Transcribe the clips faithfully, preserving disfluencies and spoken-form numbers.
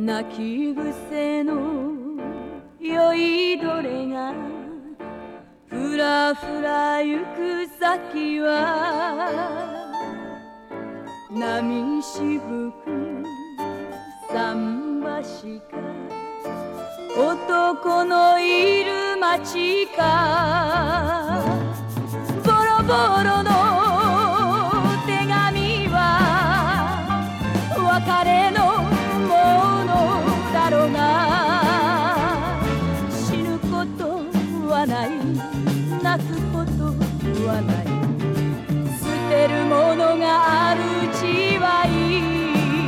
泣き癖の酔いどれがふらふら行く先は波しぶく桟橋か男のいる街かボロボロの手紙は別れのものだろうが死ぬことはない泣くことはない捨てるものがあるうちはいい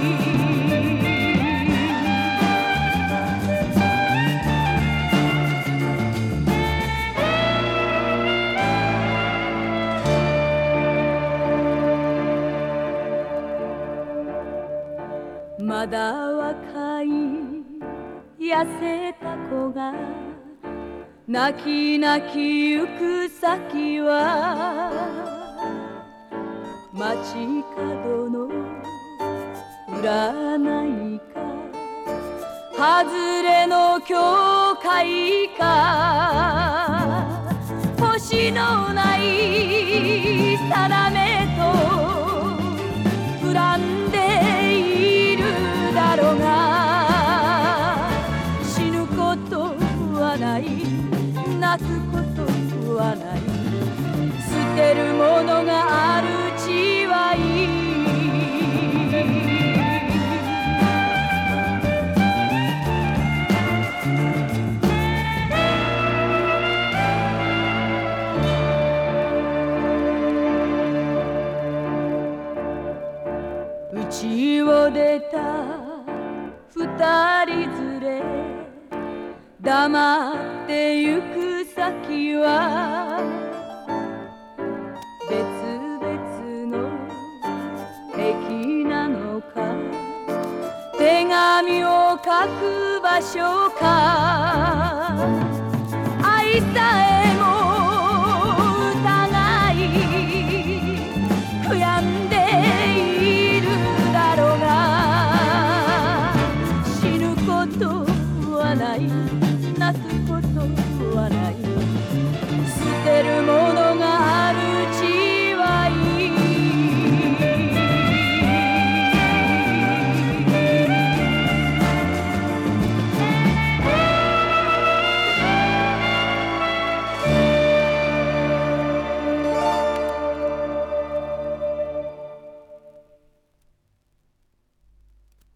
まだ若い痩せた子が泣き泣き行く先は街角の占いか外れの教会か星のない定めと恨んでいるだろうが死ぬことはない泣くことはない捨てるものがあるうちはいい家を出た二人連れ黙って行く先は別々の駅なのか手紙を書く場所か愛さえも